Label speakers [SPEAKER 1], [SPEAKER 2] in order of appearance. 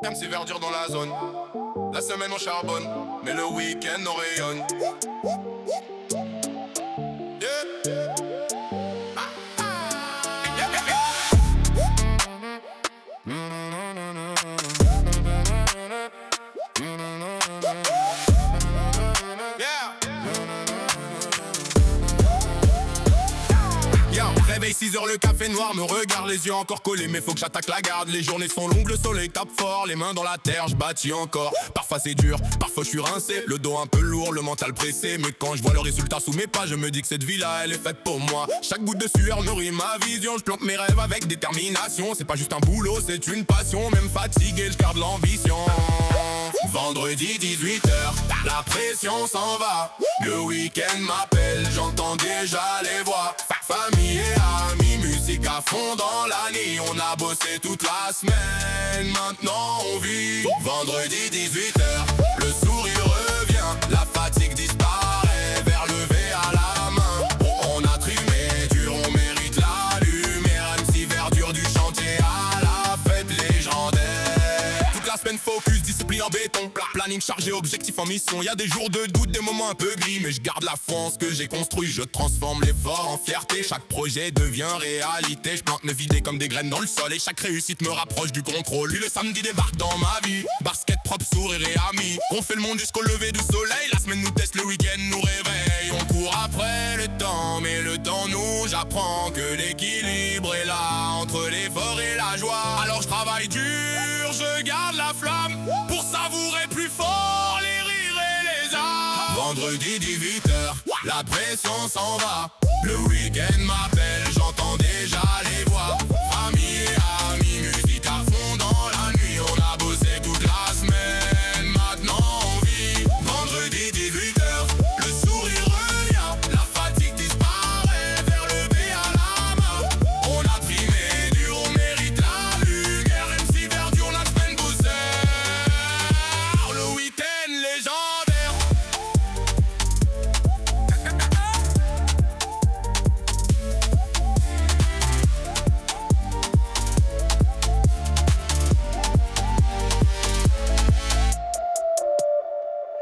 [SPEAKER 1] MC verdure dans la zone. La semaine on charbonne, mais le week-end on rayonne. Yeah. Réveil 6h, le café noir me regarde, les yeux encore collés, mais faut que j'attaque la garde. Les journées sont longues, le soleil tape fort, les mains dans la terre, je bâtis encore. Parfois c'est dur, parfois je suis rincé, le dos un peu lourd, le mental pressé. Mais quand je vois le résultat sous mes pas, je me dis que cette vie-là, elle est faite pour moi. Chaque goutte de sueur nourrit ma vision, je plante mes rêves avec détermination. C'est pas juste un boulot, c'est une passion, même fatigué, je garde l'ambition. Vendredi 18h, la pression s'en va. Le week-end m'appelle, j'entends déjà les voix. Famille et amis, musique à fond dans la nuit. On a bossé toute la semaine, maintenant on vit. Vendredi 18h, le sourire revient, la fatigue disparaît, vers levé à la main. On a trimé dur, on mérite la lumière. MC verdure du chantier à la fête légendaire. Toute la semaine focus, discipline en béton. Planning chargé, objectif en mission. Y'a des jours de doute, des moments un peu gris, mais je garde la foi en ce que j'ai construit. Je transforme l'effort en fierté. Chaque projet devient réalité. Je plante mes idées comme des graines dans le sol, et chaque réussite me rapproche du contrôle. Puis le samedi débarque dans ma vie. Basket propre, sourire et amis. On fait le monde jusqu'au lever du soleil. La semaine nous teste, le week-end nous réveille. On court après le temps, mais le temps nous apprend que l'équilibre est là entre l'effort et la joie. Alors je travaille dur, je garde la flamme pour savourer plus fort les rires et les âmes. Vendredi 18h, la pression s'en va. Le week-end m'appelle, j'entends déjà les